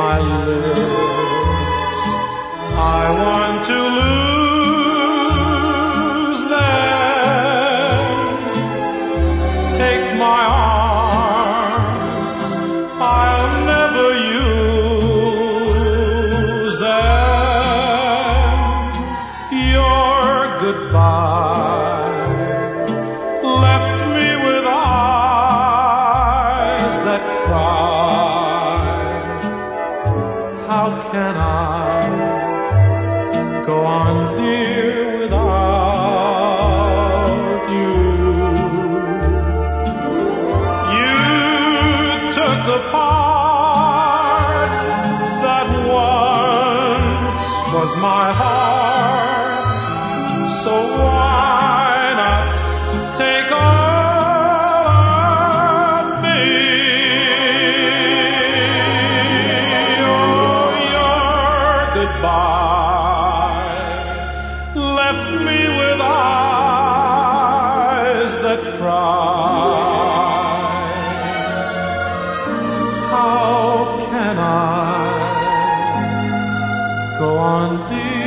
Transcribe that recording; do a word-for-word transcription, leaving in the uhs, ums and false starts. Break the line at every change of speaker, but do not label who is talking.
my lips. I want to lose them. Take my arms, I'll never use them. Your goodbye left me with eyes that cry. How can I go on, dear, without you? You took the part that once was my heart, so why not take all of me? Oh, your goodbye left me with eyes that cry. How can I go on, dear,